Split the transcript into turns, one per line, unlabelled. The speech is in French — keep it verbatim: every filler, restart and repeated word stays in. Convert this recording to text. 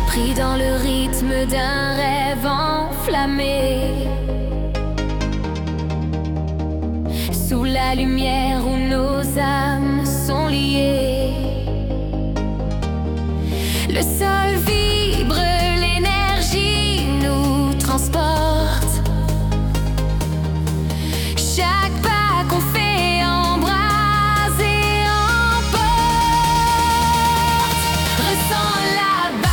pris dans le rythme d'un rêve enflammé, sous la lumière où nos âmes sont liées. Le sol vibre, l'énergie nous transporte. Chaque pas qu'on fait embrase et emporte. Ressens la